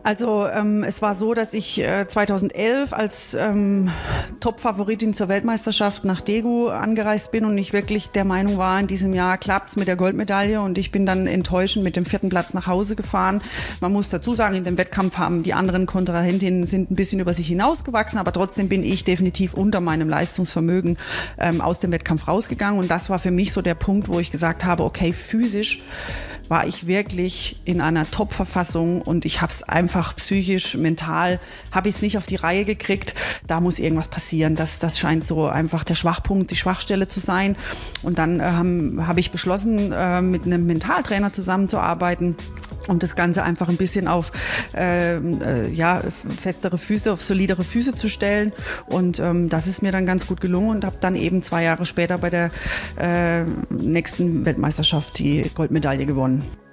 Also es war so, dass ich 2011 als Top-Favoritin zur Weltmeisterschaft nach Daegu angereist bin und ich wirklich der Meinung war, in diesem Jahr klappt's mit der Goldmedaille, und ich bin dann enttäuschend mit dem 4. Platz nach Hause gefahren. Man muss dazu sagen, in dem Wettkampf haben die anderen Kontrahentinnen sind ein bisschen über sich hinausgewachsen, aber trotzdem bin ich definitiv unter meinem Leistungsvermögen aus dem Wettkampf rausgegangen, und das war für mich so der Punkt, wo ich gesagt habe, okay, physisch war ich wirklich in einer Top-Verfassung und ich habe es einfach psychisch, mental, habe ich es nicht auf die Reihe gekriegt. Da muss irgendwas passieren. Das scheint so einfach der Schwachpunkt, die Schwachstelle zu sein. Und dann habe ich beschlossen, mit einem Mentaltrainer zusammenzuarbeiten, um das Ganze einfach ein bisschen auf festere Füße, auf solidere Füße zu stellen. Und das ist mir dann ganz gut gelungen und habe dann eben 2 Jahre später bei der nächsten Weltmeisterschaft die Goldmedaille gewonnen.